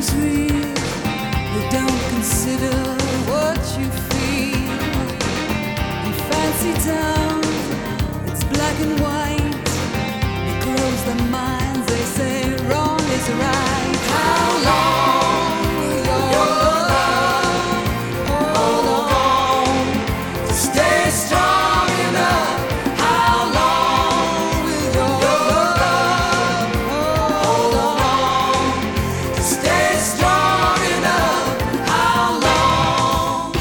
nothing's real. You don't consider what you feel. In fancy town, it's black and white. They close their minds, they say wrong is right. How long will your love hold on to stay strong enough? How long will your love hold on to stay strong enough? How long?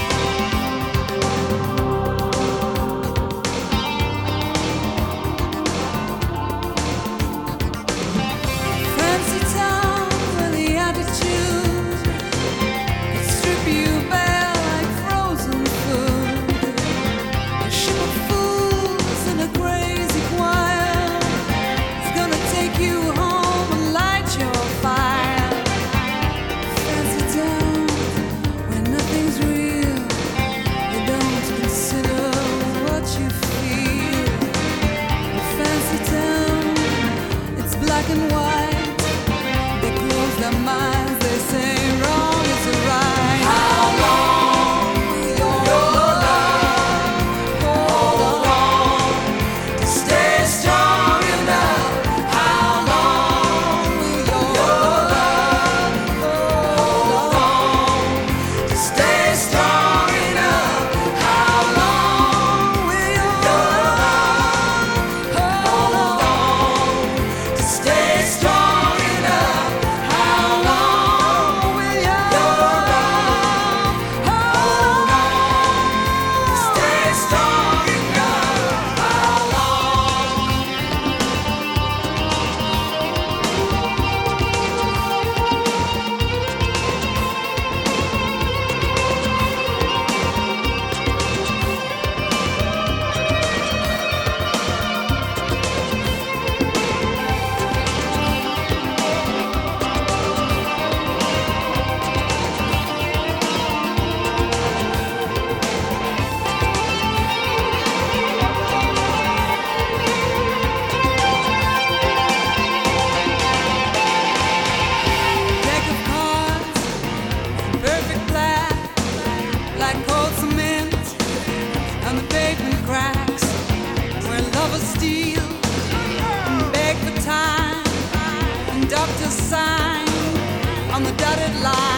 Fancy town where the attitude could strip you bare like frozen food. A ship of fools and a crazy choir is gonna take you home and light your fire. Fancy town where nothing's real. You don't consider what you feel. Fancy town, it's black and white. They close their minds, they say wrong is right. How long will your love hold on to stay strong enough? How long will your love hold on to stay strong enough? How long will your love hold on to stay strong enough? How long will your love hold on to stay strong enough? How long? Deck of cards, perfect black, like cold cement, and the pavement cracks where lovers steal and beg for time, and doctors sign on the dotted line.